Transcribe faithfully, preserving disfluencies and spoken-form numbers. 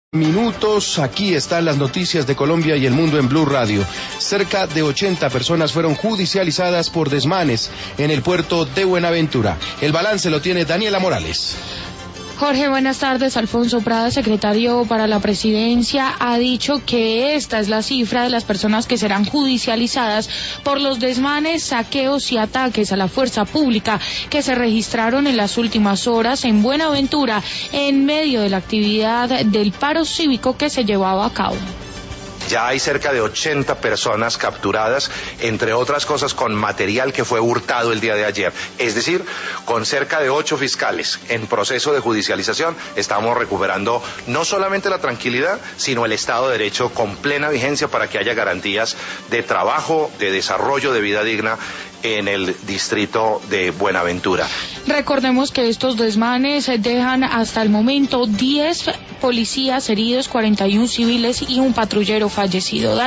Minutos, aquí están las noticias de Colombia y el mundo en Blue Radio. Cerca de ochenta personas fueron judicializadas por desmanes en el puerto de Buenaventura. El balance lo tiene Daniela Morales. Jorge, buenas tardes. Alfonso Prada, secretario para la presidencia, ha dicho que esta es la cifra de las personas que serán judicializadas por los desmanes, saqueos y ataques a la fuerza pública que se registraron en las últimas horas en Buenaventura en medio de la actividad del paro cívico que se llevaba a cabo. Ya hay cerca de ochenta personas capturadas, entre otras cosas con material que fue hurtado el día de ayer. Es decir, con cerca de ocho fiscales en proceso de judicialización, estamos recuperando no solamente la tranquilidad, sino el Estado de Derecho con plena vigencia para que haya garantías de trabajo, de desarrollo, de vida digna en el distrito de Buenaventura. Recordemos que estos desmanes dejan hasta el momento diez policías heridos, cuarenta y uno civiles y un patrullero fallecido.